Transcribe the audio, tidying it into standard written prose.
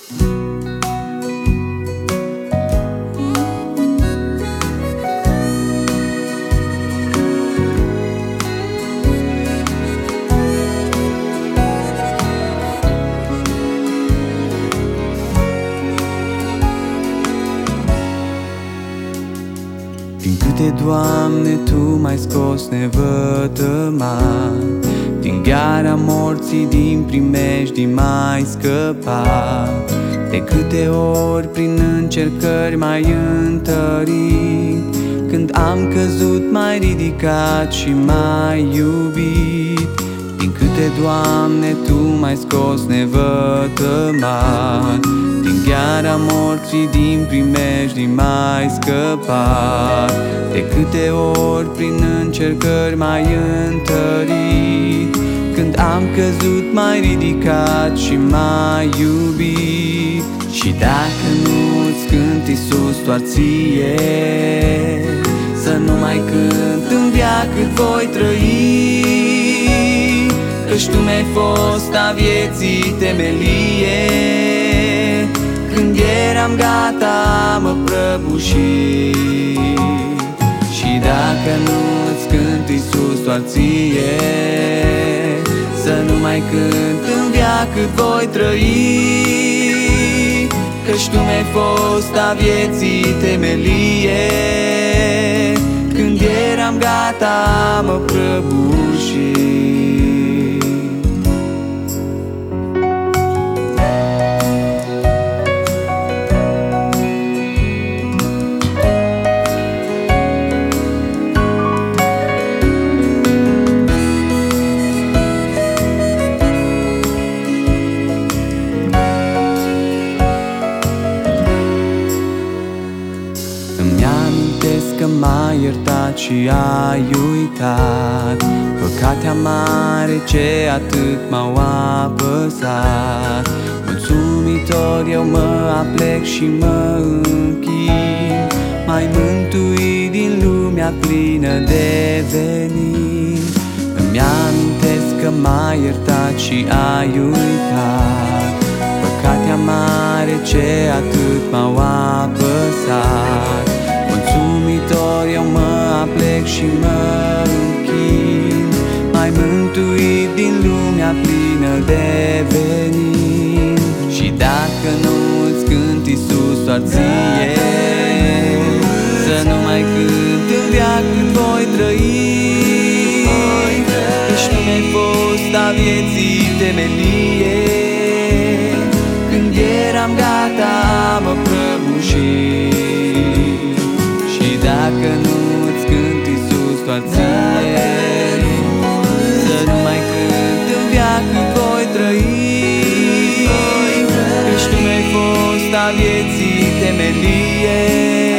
Din câte, Doamne, Tu m-ai scos nevătămat, din gheara morții, din primejdii m-ai scăpat. De câte ori prin încercări m-ai întărit, când am căzut m-ai ridicat și m-ai iubit. Din câte, Doamne, Tu m-ai scos nevătămat, din gheara morții, din primejdii m-ai scăpat. De câte ori prin încercări m-ai întărit, când am căzut m-ai ridicat și m-ai iubit. Și dacă nu-ți cânt, Iisus, doar Ție, să nu mai cânt în veac cât voi trăi, căci Tu mi-ai fost a vieții temelie. Când eram gata, mă prăbuși. Și dacă nu-ți cânt, Iisus, doar Ție, să nu mai cânt în veac cât voi trăi, căci Tu mi-ai fost a vieții temelie. Când eram gata, mă prăbuși. Că m-ai iertat și ai uitat păcate amare ce atât m-au apăsat. Mulțumitor eu mă aplec și mă închin, m-ai mântuit din lumea plină de venin. Îmi amintesc că m-ai iertat și ai uitat păcate amare ce atât m-au apăsat. Mulțumitor eu mă aplec și mă închin, m-ai mântuit din lumea plină de venin. Și dacă nu-ți cânt, Iisus, doar Ție, să nu mai cânt în veac cât voi trăi, căci Tu mi-ai fost a vieții temelie. Când eram gata, mă prăbuși. Dacă nu-ți cânt, Iisus, doar Ție, să nu mai cânt în veac cât voi trăi, căci Tu mi-ai fost a vieții temelie.